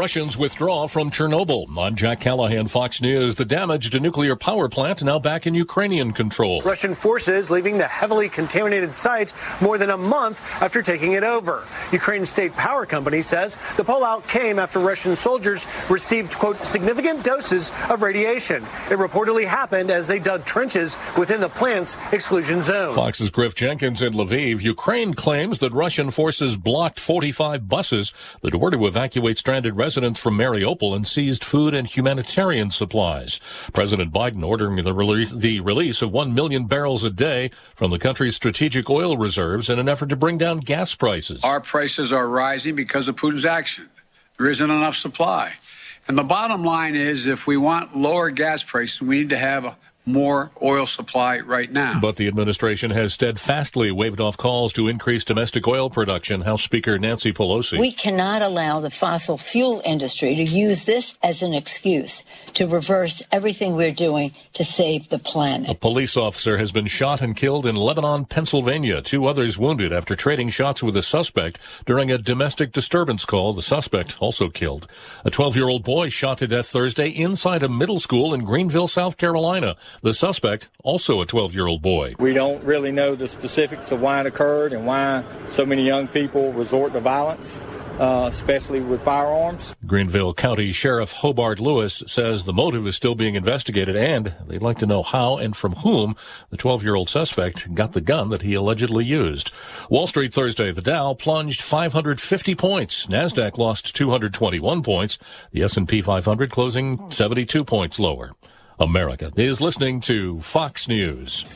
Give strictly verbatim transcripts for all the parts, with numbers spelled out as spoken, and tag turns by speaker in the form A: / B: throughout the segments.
A: Russians withdraw from Chernobyl. I'm Jack Callahan, Fox News. The damaged nuclear power plant now back in Ukrainian control.
B: Russian forces leaving the heavily contaminated site more than a month after taking it over. Ukraine's state power company says the pullout came after Russian soldiers received, quote, significant doses of radiation. It reportedly happened as they dug trenches within the plant's exclusion zone.
A: Fox's Griff Jenkins in Lviv. Ukraine claims that Russian forces blocked forty-five buses that were to evacuate stranded residents from Mariupol and seized food and humanitarian supplies. President Biden ordering the release, the release of one million barrels a day from the country's strategic oil reserves in an effort to bring down gas prices.
C: Our prices are rising because of Putin's action. There isn't enough supply. And the bottom line is, if we want lower gas prices, we need to have a more oil supply right now.
A: But the administration has steadfastly waved off calls to increase domestic oil production. House Speaker Nancy Pelosi.
D: We cannot allow the fossil fuel industry to use this as an excuse to reverse everything we're doing to save the planet.
A: A police officer has been shot and killed in Lebanon, Pennsylvania. Two others wounded after trading shots with a suspect during a domestic disturbance call. The suspect also killed. A twelve-year-old boy shot to death Thursday inside a middle school in Greenville, South Carolina. The suspect, also a twelve-year-old boy.
E: We don't really know the specifics of why it occurred and why so many young people resort to violence, uh, especially with firearms.
A: Greenville County Sheriff Hobart Lewis says the motive is still being investigated, and they'd like to know how and from whom the twelve-year-old suspect got the gun that he allegedly used. Wall Street Thursday, the Dow plunged five hundred fifty points. NASDAQ lost two hundred twenty-one points. The S and P five hundred closing seventy-two points lower. America is listening to Fox News.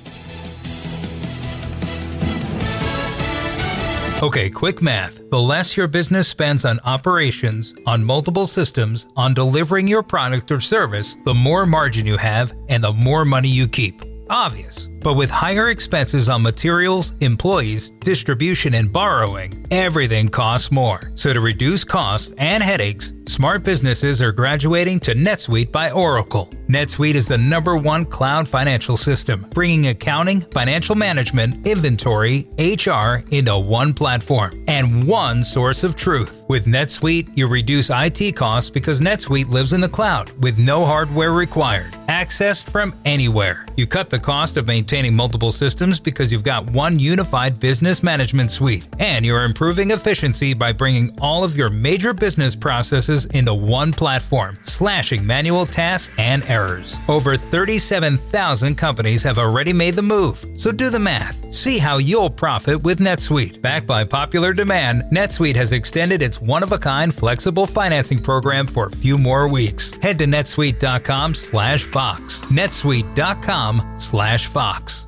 F: Okay, quick math. The less your business spends on operations, on multiple systems, on delivering your product or service, the more margin you have and the more money you keep. Obvious. But with higher expenses on materials, employees, distribution, and borrowing, everything costs more. So to reduce costs and headaches, smart businesses are graduating to NetSuite by Oracle. NetSuite is the number one cloud financial system, bringing accounting, financial management, inventory, H R into one platform and one source of truth. With NetSuite, you reduce I T costs because NetSuite lives in the cloud with no hardware required, accessed from anywhere. You cut the cost of maintaining multiple systems because you've got one unified business management suite, and you're improving efficiency by bringing all of your major business processes into one platform, slashing manual tasks and errors. Over thirty-seven thousand companies have already made the move, so do the math. See how you'll profit with NetSuite. Backed by popular demand, NetSuite has extended its one-of-a-kind flexible financing program for a few more weeks. Head to netsuite.com slash Fox. netsuite.com slash Fox.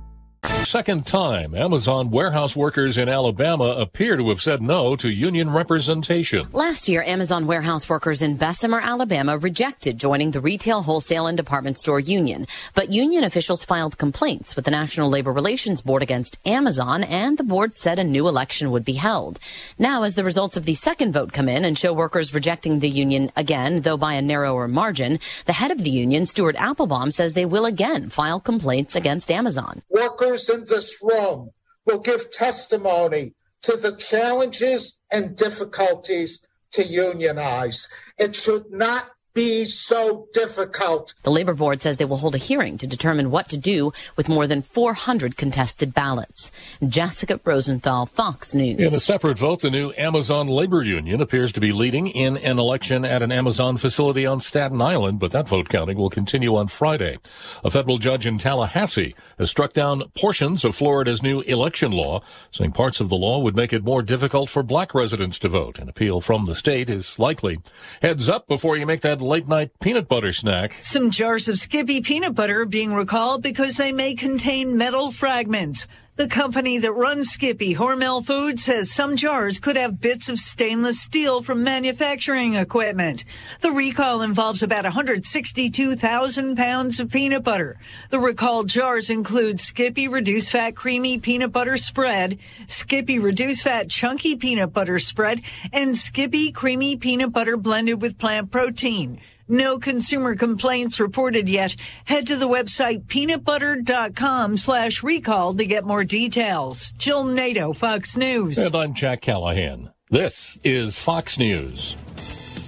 A: Second time, Amazon warehouse workers in Alabama appear to have said no to union representation.
G: Last year, Amazon warehouse workers in Bessemer, Alabama rejected joining the Retail, Wholesale, and Department Store Union. But union officials filed complaints with the National Labor Relations Board against Amazon, and the board said a new election would be held. Now, as the results of the second vote come in and show workers rejecting the union again, though by a narrower margin, the head of the union, Stuart Applebaum, says they will again file complaints against Amazon.
H: Workers in this room will give testimony to the challenges and difficulties to unionize. It should not be so difficult.
G: The Labor Board says they will hold a hearing to determine what to do with more than four hundred contested ballots. Jessica Rosenthal, Fox News.
A: In a separate vote, the new Amazon labor union appears to be leading in an election at an Amazon facility on Staten Island, but that vote counting will continue on Friday. A federal judge in Tallahassee has struck down portions of Florida's new election law, saying parts of the law would make it more difficult for black residents to vote. An appeal from the state is likely. Heads up before you make that late-night peanut butter snack.
I: Some jars of Skippy peanut butter are being recalled because they may contain metal fragments. The company that runs Skippy, Hormel Foods, says some jars could have bits of stainless steel from manufacturing equipment. The recall involves about one hundred sixty-two thousand pounds of peanut butter. The recalled jars include Skippy Reduced Fat Creamy Peanut Butter Spread, Skippy Reduced Fat Chunky Peanut Butter Spread, and Skippy Creamy Peanut Butter blended with plant protein. No consumer complaints reported yet. Head to the website peanutbutter.com slash recall to get more details. Jill Nato, Fox News.
A: And I'm Jack Callahan. This is Fox News.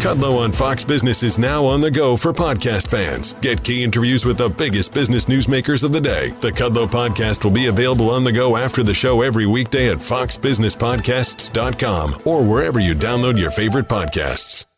J: Kudlow on Fox Business is now on the go for podcast fans. Get key interviews with the biggest business newsmakers of the day. The Kudlow podcast will be available on the go after the show every weekday at fox business podcasts dot com or wherever you download your favorite podcasts.